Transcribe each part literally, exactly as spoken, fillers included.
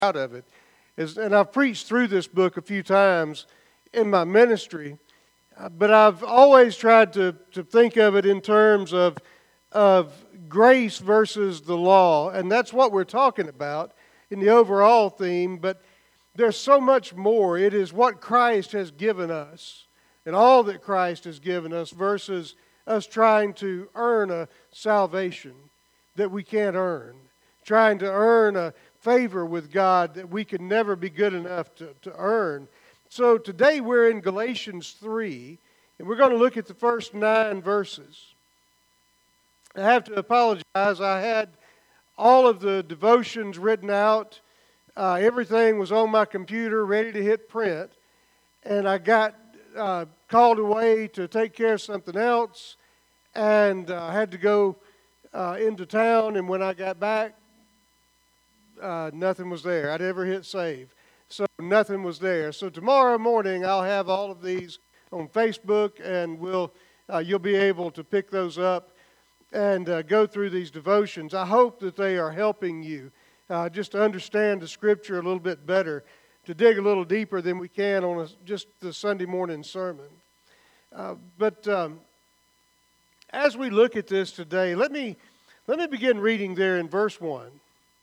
out of it. Is, and I've preached through this book a few times in my ministry, uh, but I've always tried to, to think of it in terms of, of grace versus the law, and that's what we're talking about in the overall theme, but there's so much more. It is what Christ has given us and all that Christ has given us versus us trying to earn a salvation that we can't earn, trying to earn a favor with God that we can never be good enough to, to earn. So today we're in Galatians three, and we're going to look at the first nine verses. I have to apologize. I had all of the devotions written out. Uh, everything was on my computer ready to hit print, and I got uh, called away to take care of something else, and I uh, had to go uh, into town, and when I got back, uh, nothing was there. I'd ever hit save, so nothing was there. So tomorrow morning, I'll have all of these on Facebook, and we'll uh, you'll be able to pick those up and uh, go through these devotions. I hope that they are helping you uh, just to understand the Scripture a little bit better, to dig a little deeper than we can on a, just the Sunday morning sermon. Uh, but um, as we look at this today, let me let me begin reading there in verse one.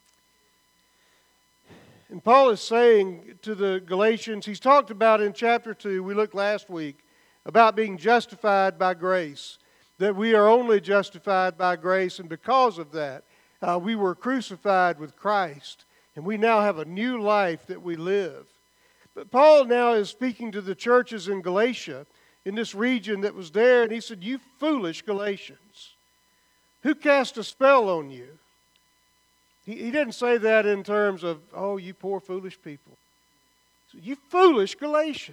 And Paul is saying to the Galatians, he's talked about in chapter two, we looked last week, about being justified by grace, that we are only justified by grace, and because of that, uh, we were crucified with Christ, and we now have a new life that we live. But Paul now is speaking to the churches in Galatia, in this region that was there, and he said, "You foolish Galatians, who cast a spell on you?" He, he didn't say that in terms of, "Oh, you poor foolish people." He said, "You foolish Galatians,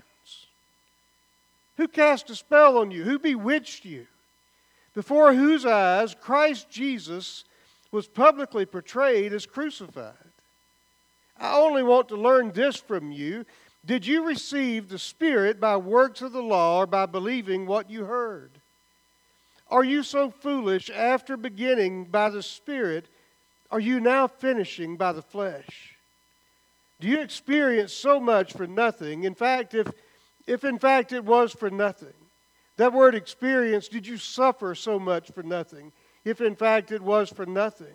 who cast a spell on you? Who bewitched you? Before whose eyes Christ Jesus was publicly portrayed as crucified. I only want to learn this from you. Did you receive the Spirit by works of the law or by believing what you heard? Are you so foolish after beginning by the Spirit? Are you now finishing by the flesh? Do you experience so much for nothing? In fact, if, if in fact it was for nothing, that word experience, did you suffer so much for nothing, if in fact it was for nothing?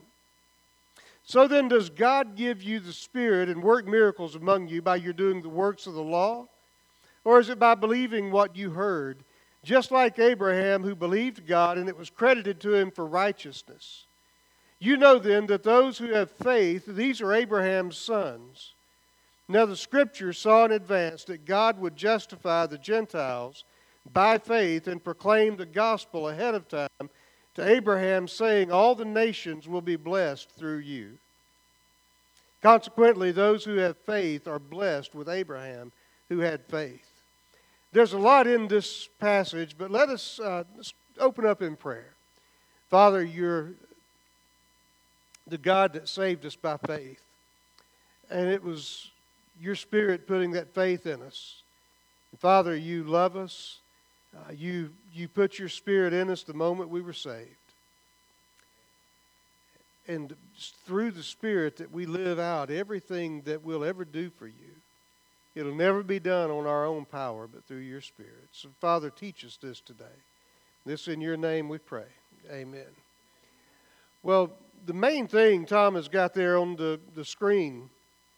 So then, does God give you the Spirit and work miracles among you by your doing the works of the law? Or is it by believing what you heard, just like Abraham, who believed God and it was credited to him for righteousness? You know then that those who have faith, these are Abraham's sons. Now the Scripture saw in advance that God would justify the Gentiles by faith and proclaim the gospel ahead of time to Abraham, saying, all the nations will be blessed through you. Consequently, those who have faith are blessed with Abraham, who had faith. There's a lot in this passage, but let us uh, open up in prayer. Father, you're the God that saved us by faith, and it was your Spirit putting that faith in us. And Father, you love us. Uh, you, you put your Spirit in us the moment we were saved. And it's through the Spirit that we live out everything that we'll ever do for you. It'll never be done on our own power, but through your Spirit. So, Father, teach us this today. This in your name we pray. Amen. Well, the main thing Tom has got there on the, the screen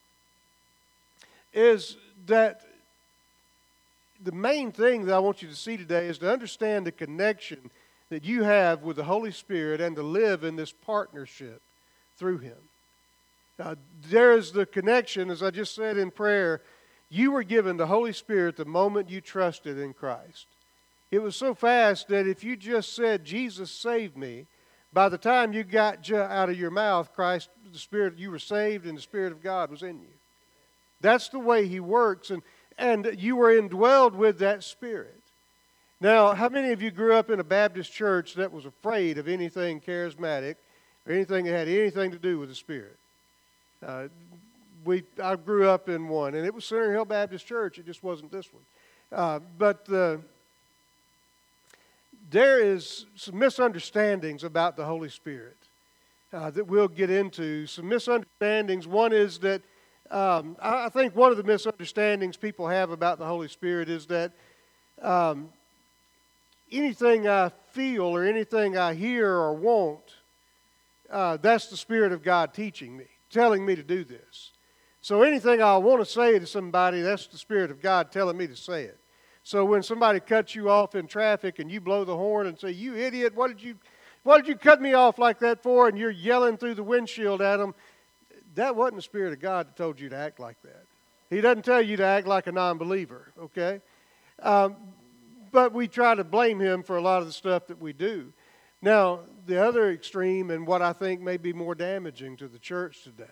is that the main thing that I want you to see today is to understand the connection that you have with the Holy Spirit and to live in this partnership through Him. Uh, there is the connection, as I just said in prayer, you were given the Holy Spirit the moment you trusted in Christ. It was so fast that if you just said, Jesus saved me, by the time you got out of your mouth, Christ, the Spirit, you were saved and the Spirit of God was in you. That's the way He works, and, and you were indwelled with that Spirit. Now, how many of you grew up in a Baptist church that was afraid of anything charismatic or anything that had anything to do with the Spirit? Uh, we I grew up in one, and it was Center Hill Baptist Church. It just wasn't this one. Uh, but uh, there is some misunderstandings about the Holy Spirit uh, that we'll get into. Some misunderstandings. One is that Um, I, I think one of the misunderstandings people have about the Holy Spirit is that um, anything I feel or anything I hear or want, uh, that's the Spirit of God teaching me, telling me to do this. So anything I want to say to somebody, that's the Spirit of God telling me to say it. So when somebody cuts you off in traffic and you blow the horn and say, "You idiot, what did you, what did you cut me off like that for?" and you're yelling through the windshield at them, that wasn't the Spirit of God that told you to act like that. He doesn't tell you to act like a non-believer, okay? Um, but we try to blame him for a lot of the stuff that we do. Now, the other extreme, and what I think may be more damaging to the church today,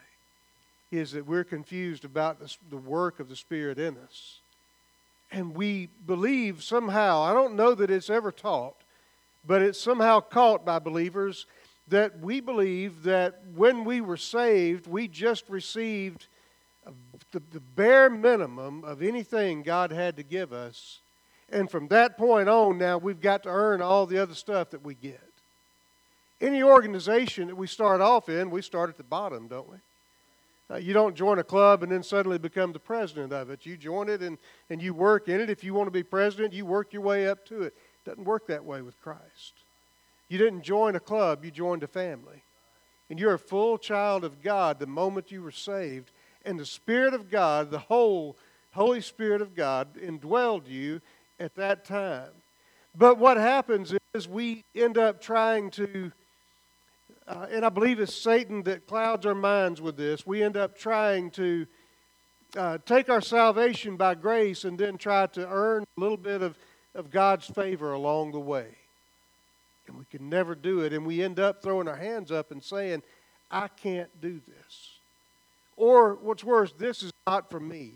is that we're confused about the, the work of the Spirit in us. And we believe somehow, I don't know that it's ever taught, but it's somehow caught by believers that we believe that when we were saved, we just received the, the bare minimum of anything God had to give us. And from that point on, now we've got to earn all the other stuff that we get. Any organization that we start off in, we start at the bottom, don't we? Uh, you don't join a club and then suddenly become the president of it. You join it and, and you work in it. If you want to be president, you work your way up to it. It doesn't work that way with Christ. You didn't join a club, you joined a family. And you're a full child of God the moment you were saved. And the Spirit of God, the whole Holy Spirit of God, indwelled you at that time. But what happens is we end up trying to Uh, and I believe it's Satan that clouds our minds with this. We end up trying to uh, take our salvation by grace and then try to earn a little bit of, of God's favor along the way. And we can never do it. And we end up throwing our hands up and saying, "I can't do this." Or what's worse, "This is not for me.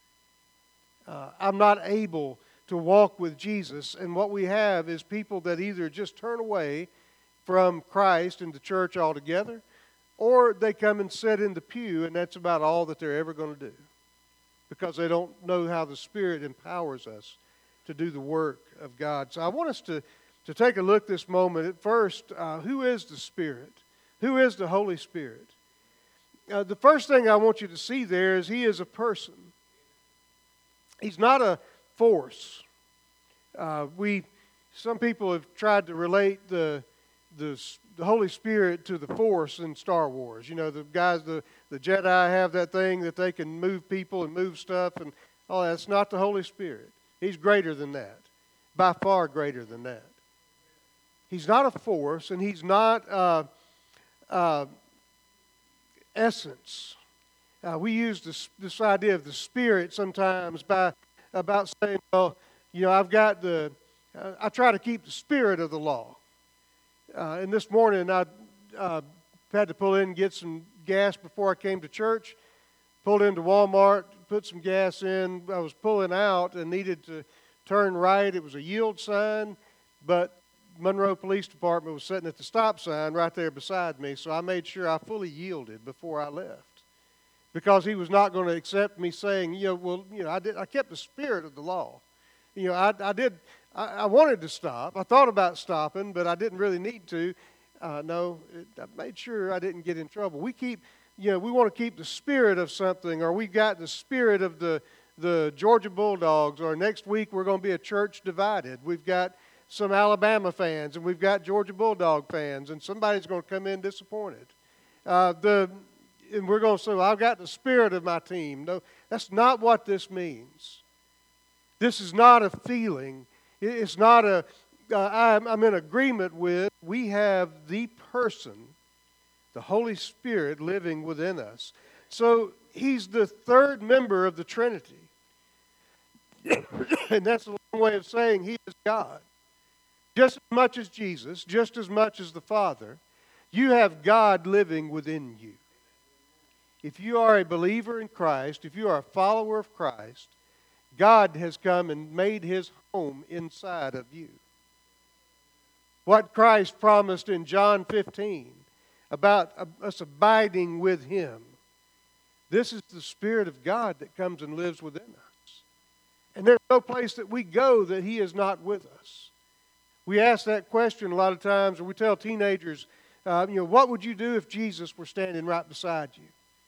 Uh, I'm not able to walk with Jesus." And what we have is people that either just turn away from Christ and the church altogether, or they come and sit in the pew, and that's about all that they're ever going to do, because they don't know how the Spirit empowers us to do the work of God. So I want us to, to take a look this moment at first, uh, who is the Spirit? Who is the Holy Spirit? Uh, the first thing I want you to see there is He is a person. He's not a force. Uh, we, some people have tried to relate the The, the Holy Spirit to the Force in Star Wars. You know, the guys, the, the Jedi have that thing that they can move people and move stuff and all that. It's not the Holy Spirit. He's greater than that. By far greater than that. He's not a force, and He's not uh, uh, essence. Uh, we use this, this idea of the Spirit sometimes by about saying, well, you know, I've got the, uh, I try to keep the spirit of the law. Uh, and this morning I uh, had to pull in and get some gas before I came to church. Pulled into Walmart, put some gas in. I was pulling out and needed to turn right. It was a yield sign, but Monroe Police Department was sitting at the stop sign right there beside me, so I made sure I fully yielded before I left, because he was not going to accept me saying, you know, well, you know, I did. I kept the spirit of the law. You know, I, I did. I wanted to stop. I thought about stopping, but I didn't really need to. Uh, no, it, I made sure I didn't get in trouble. We keep, you know, we want to keep the spirit of something, or we got the spirit of the, the Georgia Bulldogs, or next week we're going to be a church divided. We've got some Alabama fans, and we've got Georgia Bulldog fans, and somebody's going to come in disappointed. Uh, the, and we're going to say, well, I've got the spirit of my team. No, that's not what this means. This is not a feeling. It's not a, uh, I'm, I'm in agreement with, we have the person, the Holy Spirit, living within us. So He's the third member of the Trinity. And that's a long way of saying He is God. Just as much as Jesus, just as much as the Father, you have God living within you. If you are a believer in Christ, if you are a follower of Christ, God has come and made His home inside of you. What Christ promised in John fifteen about us abiding with Him, this is the Spirit of God that comes and lives within us. And there's no place that we go that He is not with us. We ask that question a lot of times, or we tell teenagers, uh, you know, what would you do if Jesus were standing right beside you?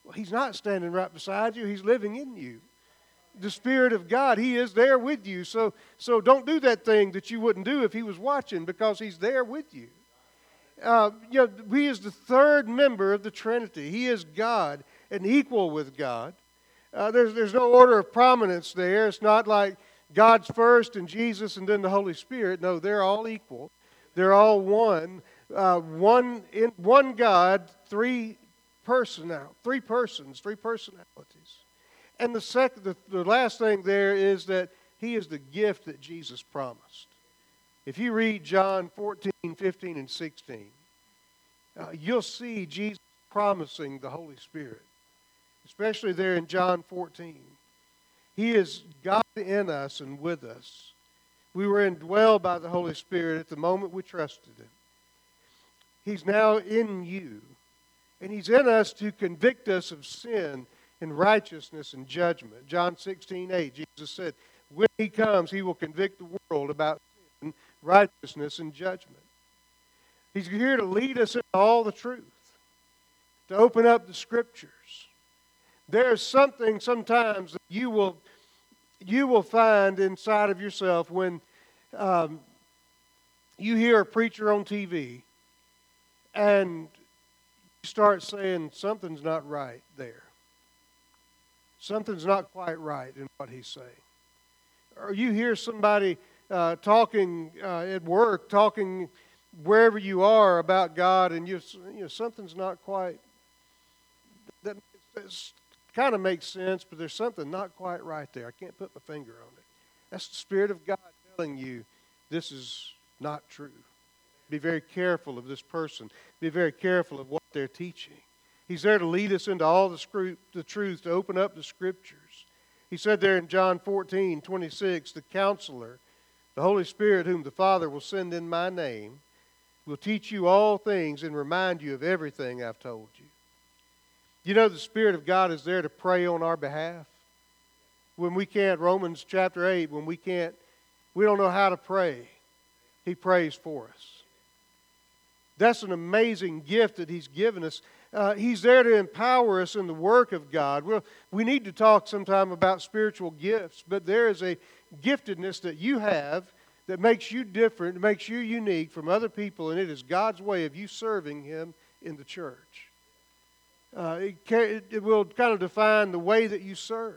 Well, He's not standing right beside you. He's living in you. The Spirit of God, He is there with you. So, so don't do that thing that you wouldn't do if He was watching, because He's there with you. Uh, you know, He is the third member of the Trinity. He is God and equal with God. Uh, there's, there's no order of prominence there. It's not like God's first and Jesus and then the Holy Spirit. No, they're all equal. They're all one. Uh, one in one God, three personnel, three persons, three personalities. And the second, the, the last thing there is that He is the gift that Jesus promised. If you read John fourteen, fifteen, and sixteen, uh, you'll see Jesus promising the Holy Spirit, especially there in John fourteen. He is God in us and with us. We were indwelled by the Holy Spirit at the moment we trusted Him. He's now in you, and He's in us to convict us of sin and righteousness and judgment. John sixteen, eight, Jesus said, when He comes, He will convict the world about sin, righteousness, and judgment. He's here to lead us into all the truth, to open up the Scriptures. There's something sometimes that you will, you will find inside of yourself when um, you hear a preacher on T V and you start saying something's not right there. Something's not quite right in what he's saying. Or you hear somebody uh, talking uh, at work, talking wherever you are about God, and you, you know, something's not quite, that kind of makes sense, but there's something not quite right there. I can't put my finger on it. That's the Spirit of God telling you this is not true. Be very careful of this person. Be very careful of what they're teaching. He's there to lead us into all the, scru- the truth, to open up the Scriptures. He said there in John fourteen, twenty-six, the Counselor, the Holy Spirit, whom the Father will send in my name, will teach you all things and remind you of everything I've told you. You know, the Spirit of God is there to pray on our behalf. When we can't, Romans chapter eight, when we can't, we don't know how to pray, He prays for us. That's an amazing gift that He's given us. Uh, he's there to empower us in the work of God. Well, we need to talk sometime about spiritual gifts, but there is a giftedness that you have that makes you different, makes you unique from other people, and it is God's way of you serving Him in the church. Uh, it, can, it will kind of define the way that you serve.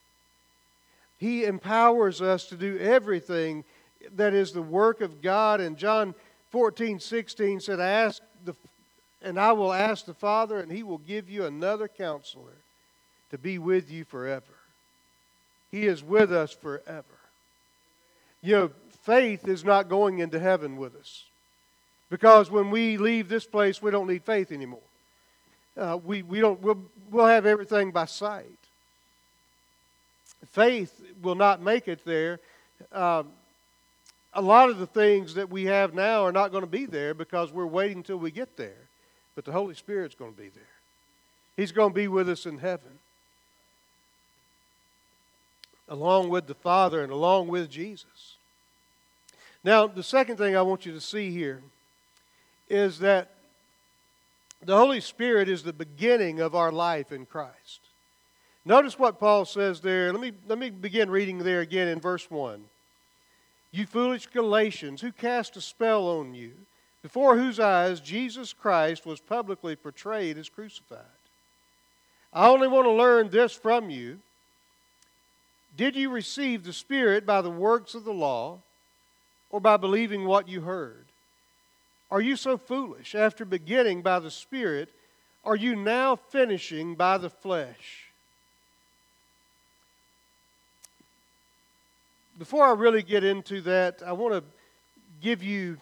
He empowers us to do everything that is the work of God. And John fourteen, sixteen said, "Ask the, and I will ask the Father, and He will give you another Counselor to be with you forever." He is with us forever. You know, faith is not going into heaven with us, because when we leave this place, we don't need faith anymore. Uh, we we don't we'll, we'll have everything by sight. Faith will not make it there. Um, a lot of the things that we have now are not going to be there because we're waiting until we get there. But the Holy Spirit's going to be there. He's going to be with us in heaven, along with the Father and along with Jesus. Now, the second thing I want you to see here is that the Holy Spirit is the beginning of our life in Christ. Notice what Paul says there. Let me, let me begin reading there again in verse one. "You foolish Galatians, who cast a spell on you, before whose eyes Jesus Christ was publicly portrayed as crucified. I only want to learn this from you. Did you receive the Spirit by the works of the law, or by believing what you heard? Are you so foolish? After beginning by the Spirit, are you now finishing by the flesh?" Before I really get into that, I want to give you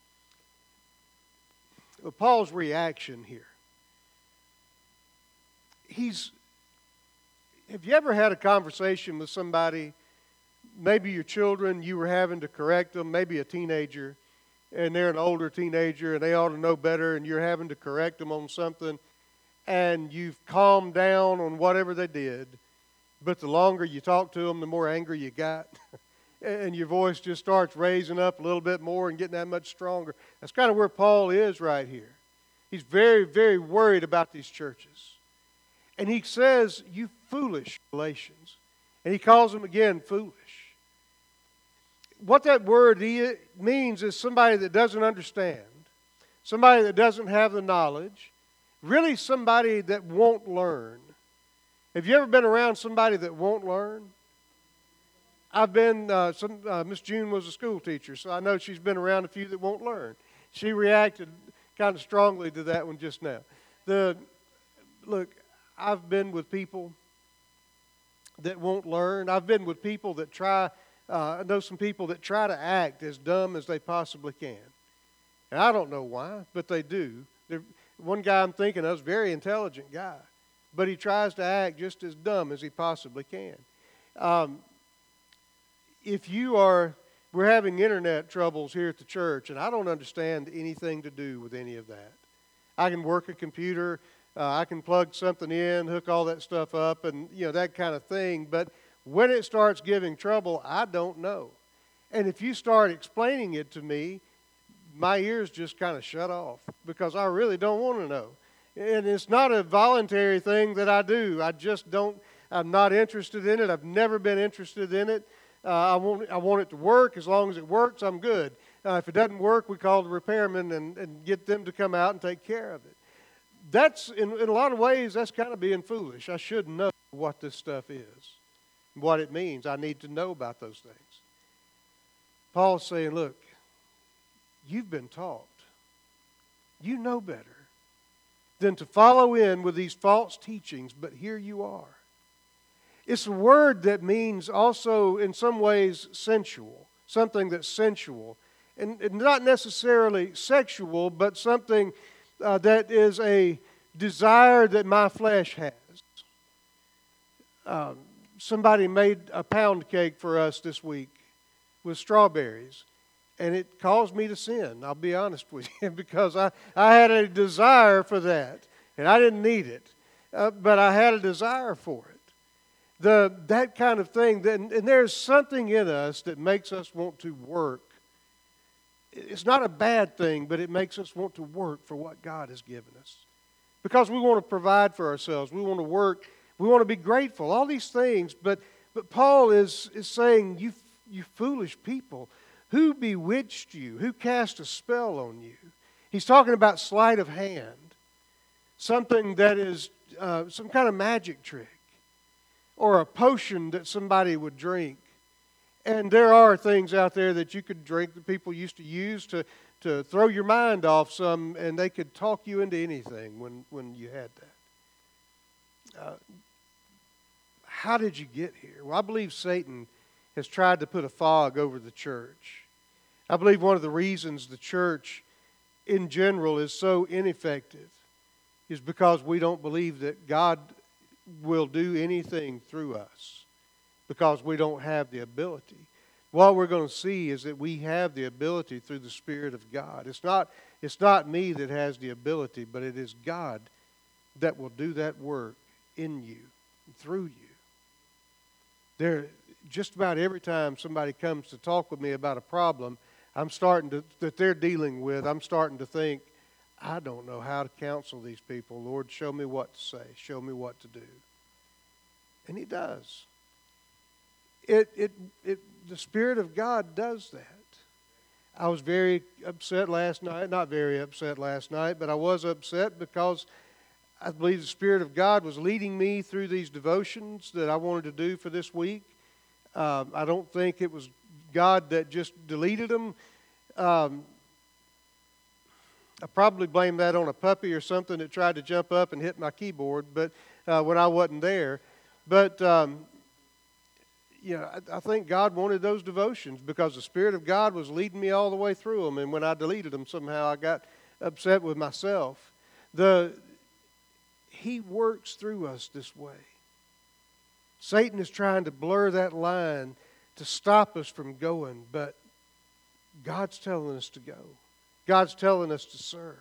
Paul's reaction here. He's, have you ever had a conversation with somebody, maybe your children, you were having to correct them, maybe a teenager, and they're an older teenager and they ought to know better, and you're having to correct them on something, and you've calmed down on whatever they did, but the longer you talk to them, the more angry you got. And your voice just starts raising up a little bit more and getting that much stronger. That's kind of where Paul is right here. He's very, very worried about these churches. And he says, you foolish Galatians. And he calls them again foolish. What that word means is somebody that doesn't understand, somebody that doesn't have the knowledge, really somebody that won't learn. Have you ever been around somebody that won't learn? I've been, uh, some, uh, Miss June was a school teacher, so I know she's been around a few that won't learn. She reacted kind of strongly to that one just now. The Look, I've been with people that won't learn. I've been with people that try, uh, I know some people that try to act as dumb as they possibly can. And I don't know why, but they do. They're, one guy I'm thinking of is a very intelligent guy, but he tries to act just as dumb as he possibly can. Um, if you are, we're having internet troubles here at the church, and I don't understand anything to do with any of that. I can work a computer, uh, I can plug something in, hook all that stuff up, and you know that kind of thing. But when it starts giving trouble, I don't know. And if you start explaining it to me, my ears just kind of shut off because I really don't want to know. And it's not a voluntary thing that I do. I just don't, I'm not interested in it. I've never been interested in it. Uh, I want I want it to work. As long as it works, I'm good. Uh, if it doesn't work, we call the repairman and, and get them to come out and take care of it. That's, in, in a lot of ways, that's kind of being foolish. I should know what this stuff is, what it means. I need to know about those things. Paul's saying, look, you've been taught. You know better than to follow in with these false teachings, but here you are. It's a word that means also, in some ways, sensual, something that's sensual. And, and not necessarily sexual, but something uh, that is a desire that my flesh has. Um, somebody made a pound cake for us this week with strawberries. And it caused me to sin, I'll be honest with you, because I, I had a desire for that. And I didn't need it, uh, but I had a desire for it. The, that kind of thing, and, and there's something in us that makes us want to work. It's not a bad thing, but it makes us want to work for what God has given us. Because we want to provide for ourselves. We want to work. We want to be grateful. All these things. But, but Paul is, is saying, you, you foolish people, who bewitched you? Who cast a spell on you? He's talking about sleight of hand. Something that is uh, some kind of magic trick. Or a potion that somebody would drink. And there are things out there that you could drink that people used to use to, to throw your mind off some, and they could talk you into anything when, when you had that. Uh, how did you get here? Well, I believe Satan has tried to put a fog over the church. I believe one of the reasons the church in general is so ineffective is because we don't believe that God will do anything through us because we don't have the ability. What we're going to see is that we have the ability through the Spirit of God. It's not, it's not me that has the ability, but it is God that will do that work in you, through you. There, just about every time somebody comes to talk with me about a problem I'm starting to, that they're dealing with, I'm starting to think, I don't know how to counsel these people. Lord, show me what to say. Show me what to do. And He does. It, it, it, the Spirit of God does that. I was very upset last night. Not very upset last night, but I was upset because I believe the Spirit of God was leading me through these devotions that I wanted to do for this week. Um, I don't think it was God that just deleted them. Um, I probably blame that on a puppy or something that tried to jump up and hit my keyboard, but uh, when I wasn't there. But um, you know, I, I think God wanted those devotions because the Spirit of God was leading me all the way through them. And when I deleted them, somehow I got upset with myself. The He works through us this way. Satan is trying to blur that line to stop us from going, but God's telling us to go. God's telling us to serve.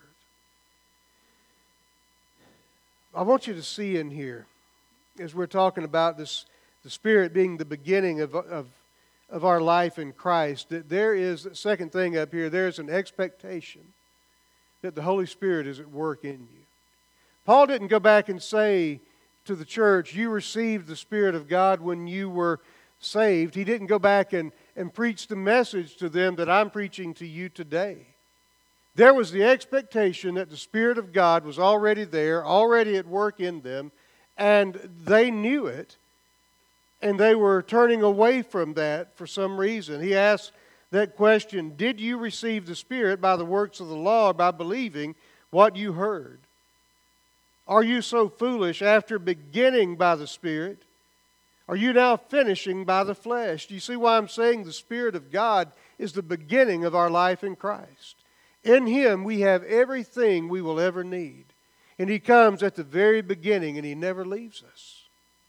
I want you to see in here, as we're talking about this, the Spirit being the beginning of, of, of our life in Christ, that there is, the second thing up here, there's an expectation that the Holy Spirit is at work in you. Paul didn't go back and say to the church, you received the Spirit of God when you were saved. He didn't go back and, and preach the message to them that I'm preaching to you today. There was the expectation that the Spirit of God was already there, already at work in them, and they knew it, and they were turning away from that for some reason. He asked that question, did you receive the Spirit by the works of the law or by believing what you heard? Are you so foolish after beginning by the Spirit? Are you now finishing by the flesh? Do you see why I'm saying the Spirit of God is the beginning of our life in Christ? In Him we have everything we will ever need. And He comes at the very beginning and He never leaves us.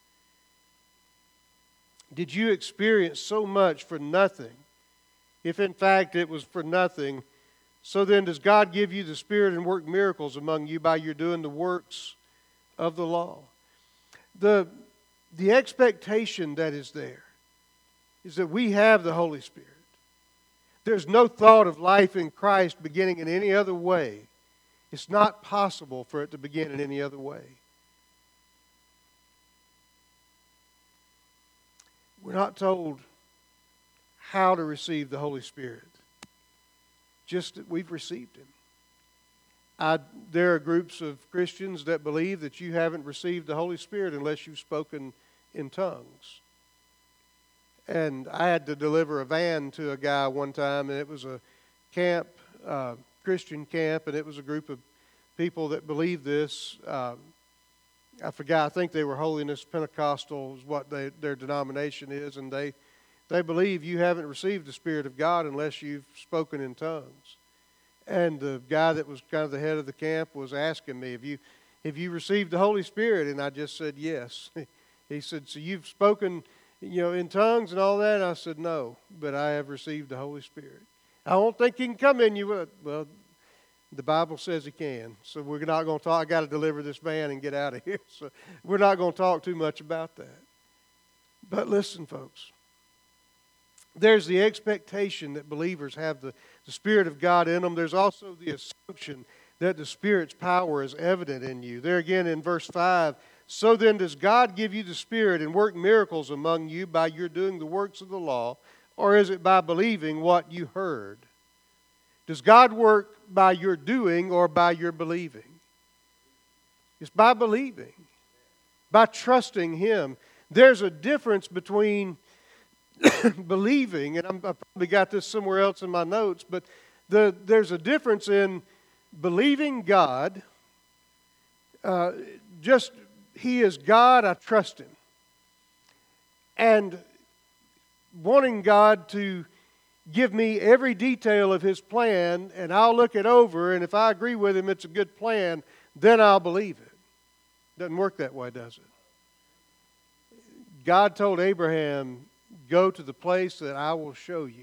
Did you experience so much for nothing? If in fact it was for nothing, so then does God give you the Spirit and work miracles among you by your doing the works of the law? The, the expectation that is there is that we have the Holy Spirit. There's no thought of life in Christ beginning in any other way. It's not possible for it to begin in any other way. We're not told how to receive the Holy Spirit, just that we've received Him. I, there are groups of Christians that believe that you haven't received the Holy Spirit unless you've spoken in tongues. And I had to deliver a van to a guy one time, and it was a camp, uh, Christian camp, and it was a group of people that believed this. Uh, I forgot, I think they were Holiness Pentecostal is what they, their denomination is, and they, they believe you haven't received the Spirit of God unless you've spoken in tongues. And the guy that was kind of the head of the camp was asking me, have you, have you received the Holy Spirit? And I just said, yes. He said, so you've spoken, you know, in tongues and all that? And I said, no, but I have received the Holy Spirit. I don't think He can come in you. Well, the Bible says He can. So we're not going to talk. I got to deliver this van and get out of here. So we're not going to talk too much about that. But listen, folks. There's the expectation that believers have the, the Spirit of God in them. There's also the assumption that the Spirit's power is evident in you. There again in verse five, so then does God give you the Spirit and work miracles among you by your doing the works of the law, or is it by believing what you heard? Does God work by your doing or by your believing? It's by believing, by trusting Him. There's a difference between believing, and I'm, I probably got this somewhere else in my notes, but the, there's a difference in believing God, uh, just He is God, I trust Him, and wanting God to give me every detail of His plan, and I'll look it over, and if I agree with Him it's a good plan, then I'll believe it. Doesn't work that way, does it? God told Abraham, go to the place that I will show you.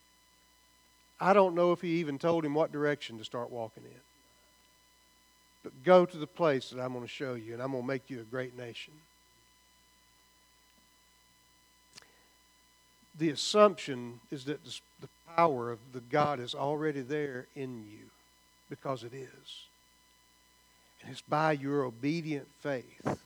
I don't know if He even told him what direction to start walking in. But go to the place that I'm going to show you, and I'm going to make you a great nation. The assumption is that the power of the God is already there in you, because it is. And it's by your obedient faith.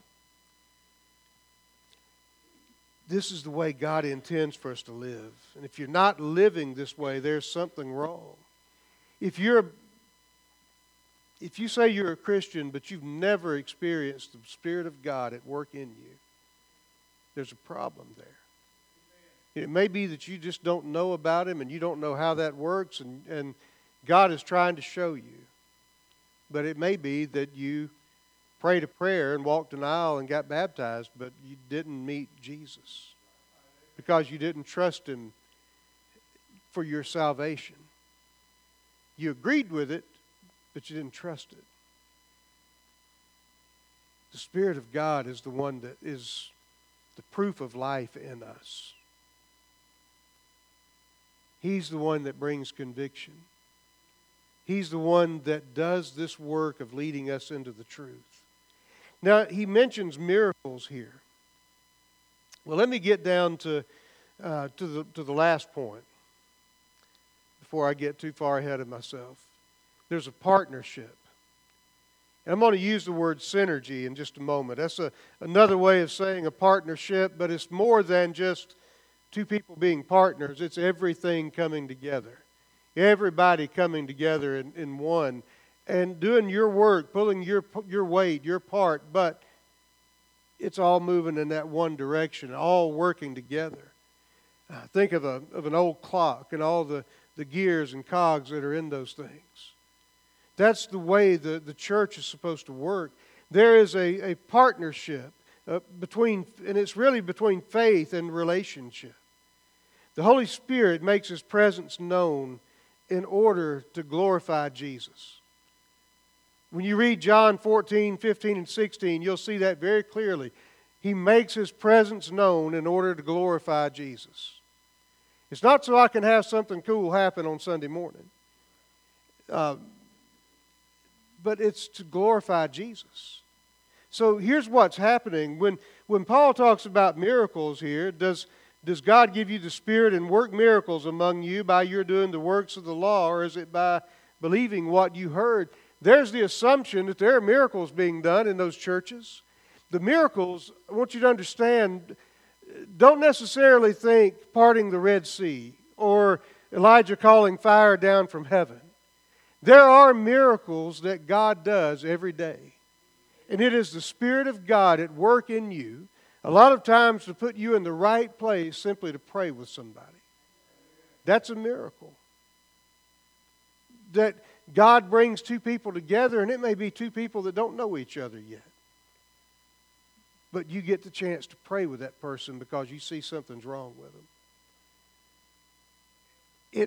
This is the way God intends for us to live. And if you're not living this way, there's something wrong. If you're, if you say you're a Christian, but you've never experienced the Spirit of God at work in you, there's a problem there. It may be that you just don't know about Him and you don't know how that works, and, and God is trying to show you. But it may be that you prayed a prayer and walked an aisle and got baptized, but you didn't meet Jesus because you didn't trust Him for your salvation. You agreed with it, but you didn't trust it. The Spirit of God is the one that is the proof of life in us. He's the one that brings conviction. He's the one that does this work of leading us into the truth. Now, he mentions miracles here. Well, let me get down to, uh, to, the, to the last point before I get too far ahead of myself. There's a partnership. And I'm going to use the word synergy in just a moment. That's a, another way of saying a partnership, but it's more than just two people being partners. It's everything coming together. Everybody coming together in, in one and doing your work, pulling your, your weight, your part, but it's all moving in that one direction, all working together. Uh, think of, a, of an old clock and all the, the gears and cogs that are in those things. That's the way the, the church is supposed to work. There is a, a partnership uh, between, and it's really between faith and relationship. The Holy Spirit makes His presence known in order to glorify Jesus. When you read John fourteen, fifteen, and sixteen, you'll see that very clearly. He makes His presence known in order to glorify Jesus. It's not so I can have something cool happen on Sunday morning. Uh, but it's to glorify Jesus. So here's what's happening. When, when Paul talks about miracles here, does, does God give you the Spirit and work miracles among you by your doing the works of the law, or is it by believing what you heard? There's the assumption that there are miracles being done in those churches. The miracles, I want you to understand, don't necessarily think parting the Red Sea or Elijah calling fire down from heaven. There are miracles that God does every day. And it is the Spirit of God at work in you, a lot of times to put you in the right place simply to pray with somebody. That's a miracle. That God brings two people together, and it may be two people that don't know each other yet. But you get the chance to pray with that person because you see something's wrong with them. It,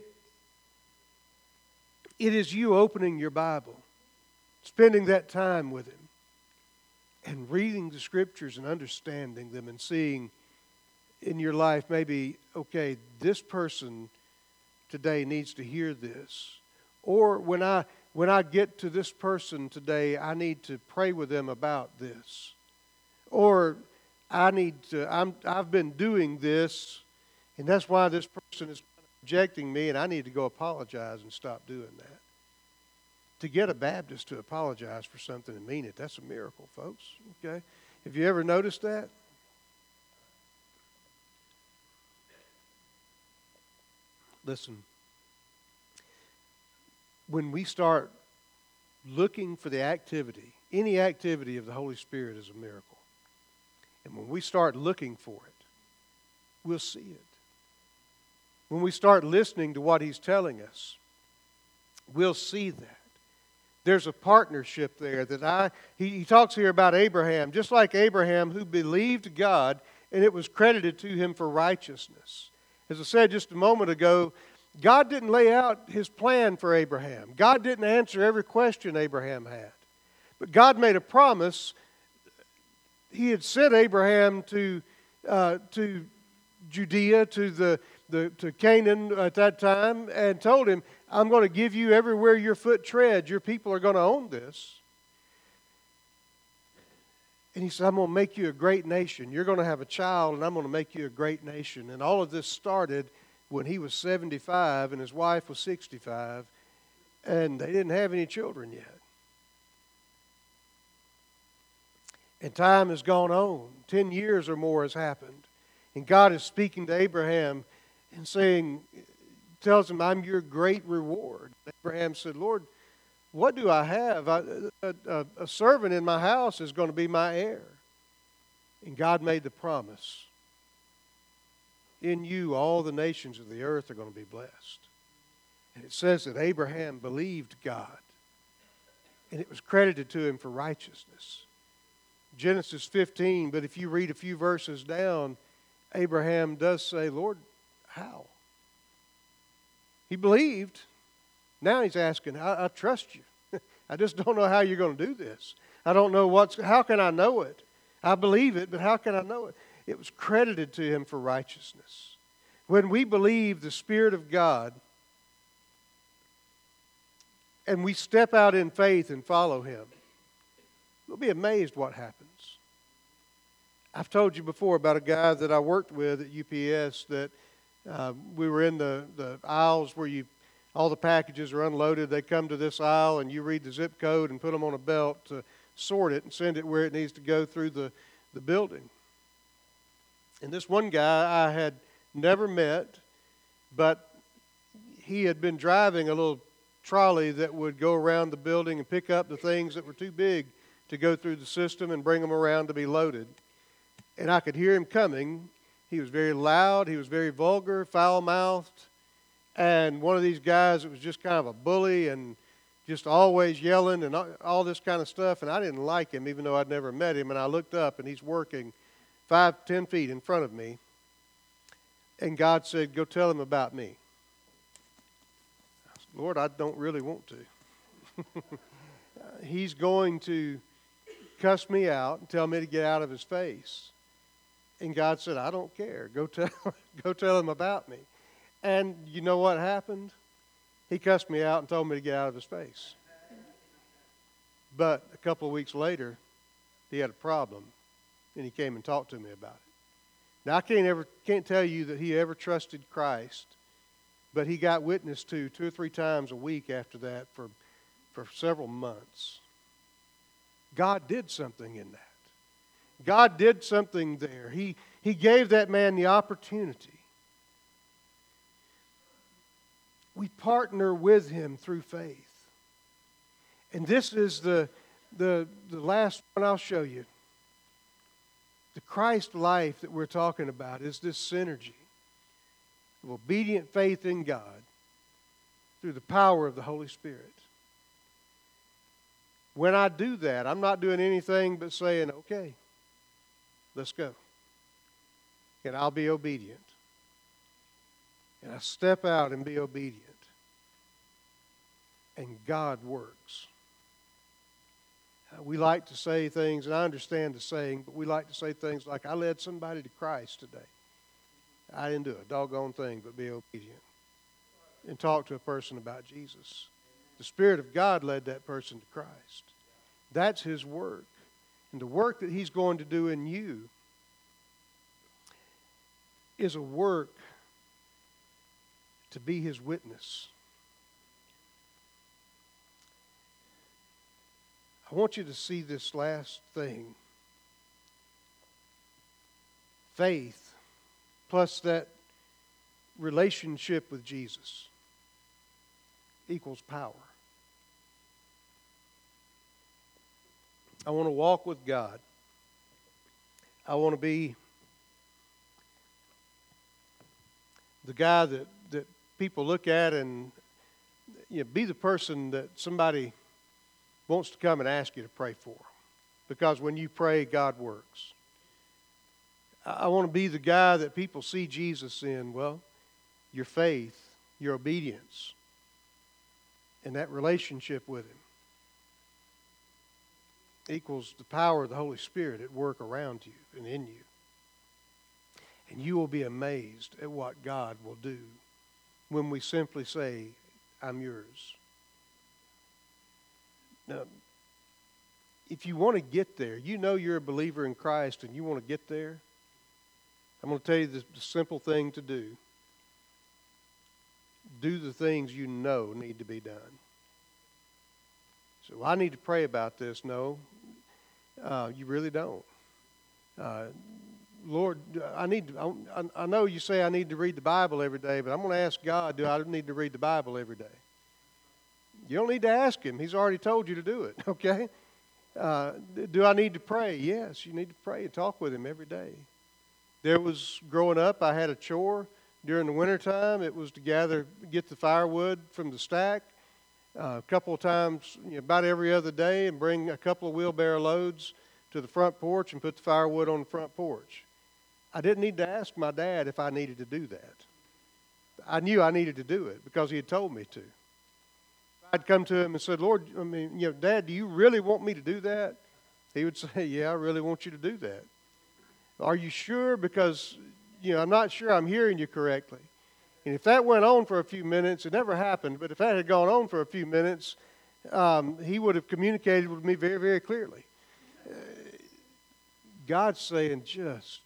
it is you opening your Bible, spending that time with Him, and reading the Scriptures and understanding them and seeing in your life maybe, okay, this person today needs to hear this. Or when I when I get to this person today, I need to pray with them about this. Or I need to, I'm, I've been doing this, and that's why this person is rejecting me, and I need to go apologize and stop doing that. To get a Baptist to apologize for something and mean it, that's a miracle, folks. Okay? Have you ever noticed that? Listen. When we start looking for the activity, any activity of the Holy Spirit is a miracle. And when we start looking for it, we'll see it. When we start listening to what He's telling us, we'll see that. There's a partnership there that I, he, he talks here about Abraham, just like Abraham who believed God and it was credited to him for righteousness. As I said just a moment ago, God didn't lay out His plan for Abraham. God didn't answer every question Abraham had. But God made a promise. He had sent Abraham to, uh, to Judea, to, the, the, to Canaan at that time, and told him, I'm going to give you everywhere your foot treads. Your people are going to own this. And He said, I'm going to make you a great nation. You're going to have a child, and I'm going to make you a great nation. And all of this started when he was seventy-five and his wife was sixty-five, and they didn't have any children yet. And time has gone on. Ten years or more has happened. And God is speaking to Abraham and saying, tells him, I'm your great reward. Abraham said, Lord, what do I have? I, a, a, a servant in my house is going to be my heir. And God made the promise. In you, all the nations of the earth are going to be blessed. And it says that Abraham believed God, and it was credited to him for righteousness. Genesis fifteen, but if you read a few verses down, Abraham does say, Lord, how? He believed. Now he's asking, I, I trust you. I just don't know how you're going to do this. I don't know what's, how can I know it? I believe it, but how can I know it? It was credited to him for righteousness. When we believe the Spirit of God and we step out in faith and follow Him, we'll be amazed what happens. I've told you before about a guy that I worked with at U P S that uh, we were in the, the aisles where you all the packages are unloaded. They come to this aisle, and you read the zip code and put them on a belt to sort it and send it where it needs to go through the, the building. And this one guy I had never met, but he had been driving a little trolley that would go around the building and pick up the things that were too big to go through the system and bring them around to be loaded. And I could hear him coming. He was very loud. He was very vulgar, foul-mouthed. And one of these guys that was just kind of a bully and just always yelling and all this kind of stuff. And I didn't like him, even though I'd never met him. And I looked up, and he's working five, ten feet in front of me. And God said, go tell him about me. I said, Lord, I don't really want to. He's going to cuss me out and tell me to get out of his face. And God said, I don't care. Go tell, go tell him about me. And you know what happened? He cussed me out and told me to get out of his face. But a couple of weeks later, he had a problem, and he came and talked to me about it. Now, I can't ever can't tell you that he ever trusted Christ, but he got witnessed to two or three times a week after that for, for several months. God did something in that. God did something there. He, he gave that man the opportunity. We partner with him through faith. And this is the, the, the last one I'll show you. The Christ life that we're talking about is this synergy of obedient faith in God through the power of the Holy Spirit. When I do that, I'm not doing anything but saying, okay, let's go. And I'll be obedient. And I step out and be obedient. And God works. Uh, we like to say things, and I understand the saying, but we like to say things like, I led somebody to Christ today. I didn't do a doggone thing but be obedient and talk to a person about Jesus. The Spirit of God led that person to Christ. That's His work. And the work that He's going to do in you is a work to be His witness. I want you to see this last thing. Faith plus that relationship with Jesus equals power. I want to walk with God. I want to be the guy that, that people look at and you know, be the person that somebody wants to come and ask you to pray for. Because when you pray, God works. I want to be the guy that people see Jesus in. Well, your faith, your obedience, and that relationship with Him equals the power of the Holy Spirit at work around you and in you. And you will be amazed at what God will do when we simply say, I'm yours. Now, if you want to get there, you know you're a believer in Christ and you want to get there, I'm going to tell you the, the simple thing to do. Do the things you know need to be done. So I need to pray about this. No, uh, you really don't. Uh, Lord, I need. To, I, I know you say I need to read the Bible every day, but I'm going to ask God, do I need to read the Bible every day? You don't need to ask Him. He's already told you to do it, okay? Uh, do I need to pray? Yes, you need to pray and talk with Him every day. There was, growing up, I had a chore during the wintertime. It was to gather, get the firewood from the stack uh, a couple of times, you know, about every other day, and bring a couple of wheelbarrow loads to the front porch and put the firewood on the front porch. I didn't need to ask my dad if I needed to do that. I knew I needed to do it because he had told me to. I'd come to him and said, Lord, I mean, you know, Dad, do you really want me to do that? He would say, yeah, I really want you to do that. Are you sure? Because, you know, I'm not sure I'm hearing you correctly. And if that went on for a few minutes, it never happened, but if that had gone on for a few minutes, um, he would have communicated with me very, very clearly. Uh, God's saying, just,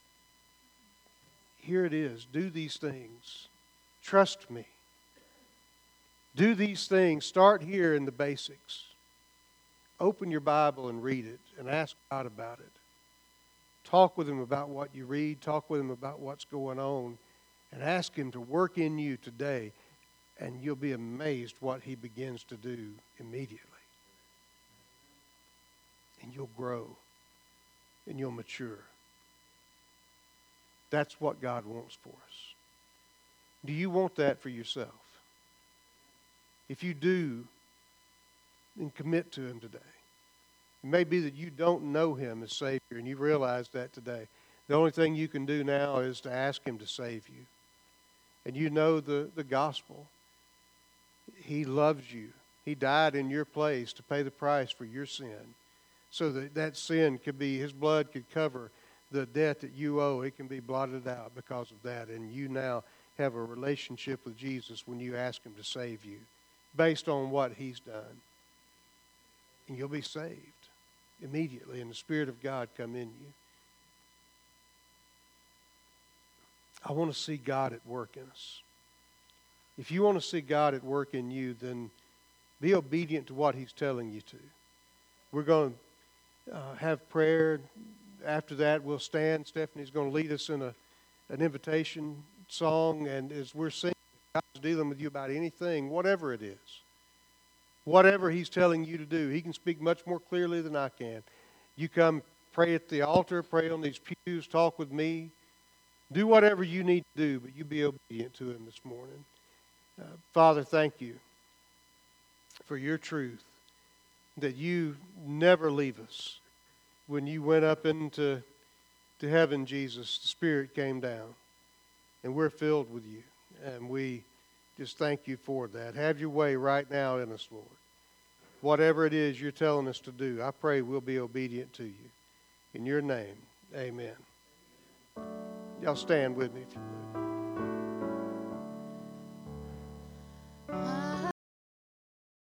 here it is. Do these things. Trust me. Do these things. Start here in the basics. Open your Bible and read it and ask God about it. Talk with Him about what you read. Talk with Him about what's going on. And ask Him to work in you today. And you'll be amazed what He begins to do immediately. And you'll grow. And you'll mature. That's what God wants for us. Do you want that for yourself? If you do, then commit to Him today. It may be that you don't know Him as Savior, and you realize that today. The only thing you can do now is to ask Him to save you. And you know the, the gospel. He loves you. He died in your place to pay the price for your sin, so that that sin could be, His blood could cover the debt that you owe. It can be blotted out because of that. And you now have a relationship with Jesus when you ask Him to save you based on what He's done. And you'll be saved immediately, and the Spirit of God come in you. I want to see God at work in us. If you want to see God at work in you, then be obedient to what He's telling you to. We're going to uh, have prayer. After that, we'll stand. Stephanie's going to lead us in a, an invitation song, and as we're singing, God's dealing with you about anything, whatever it is. Whatever He's telling you to do. He can speak much more clearly than I can. You come pray at the altar, pray on these pews, talk with me. Do whatever you need to do, but you be obedient to Him this morning. Uh, Father, thank you for your truth, that you never leave us. When you went up into to heaven, Jesus, the Spirit came down, and we're filled with you. And we just thank you for that. Have your way right now in us, Lord. Whatever it is you're telling us to do, I pray we'll be obedient to you. In your name, amen. Y'all stand with me if you would.